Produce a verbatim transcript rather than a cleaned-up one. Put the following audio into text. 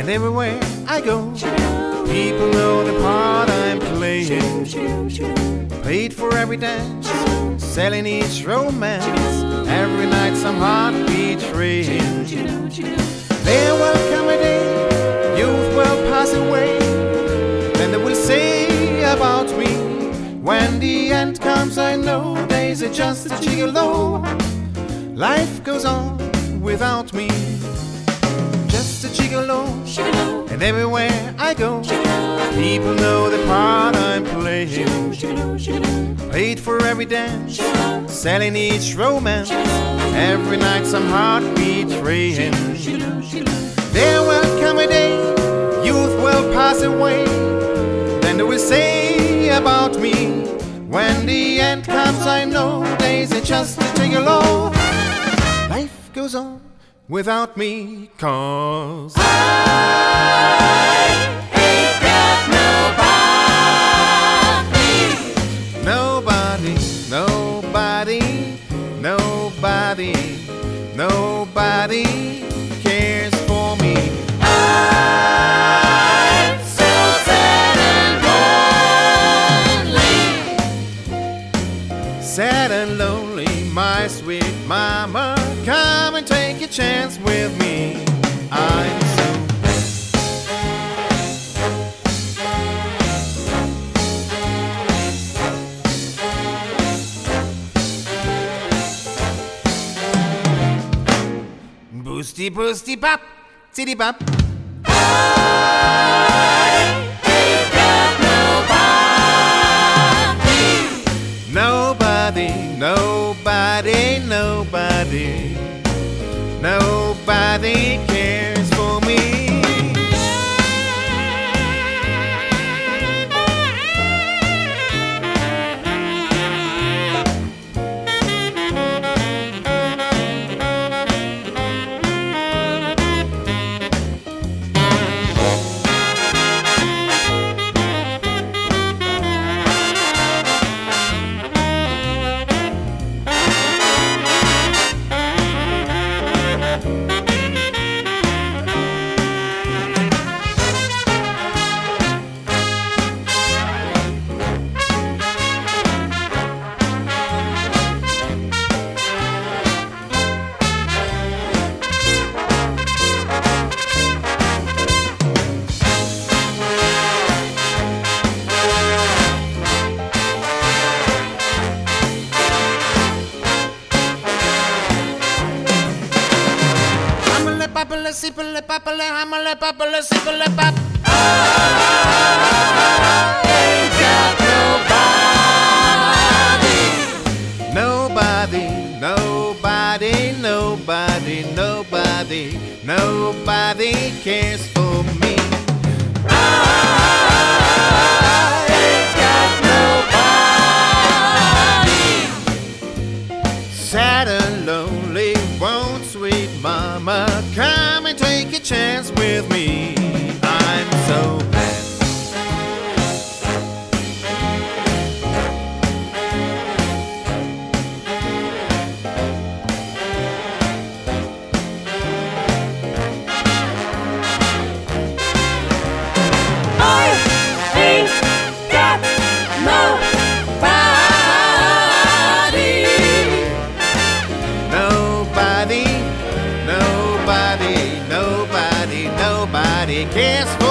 And everywhere I go, people know the part I'm playing. Paid for every dance, selling each romance. Every night some heart betraying. There will come a day, youth will pass away. Then they will say about me, when the end comes I know days are just a gigolo. Life goes on without me, just a gigolo. And everywhere I go, people know the part I'm playing. Paid for every dance, selling each romance. Every night some heart betraying. There will come a day, youth will pass away. Then they will say about me, when the end comes I know days are just a gigolo. Life goes on without me, 'cause I ain't got nobody. Nobody, nobody, nobody, nobody cares for me. I'm so sad and lonely. Sad and lonely, my sweet mama. Come and take a chance with me. I'm so boosty boosty bop, titty bop. I ain't got nobody. Nobody, nobody, nobody. Nobody cares for me. Papala, sipala, papala, hamala, papala, sipala, pap. I ain't got nobody. Nobody, nobody, nobody, nobody, nobody cares for me. I ain't got nobody. Sad and lonely, won't sweet mama come and take a chance with me? I'm so bad. I ain't got nobody. Nobody, nobody, nobody, nobody cares for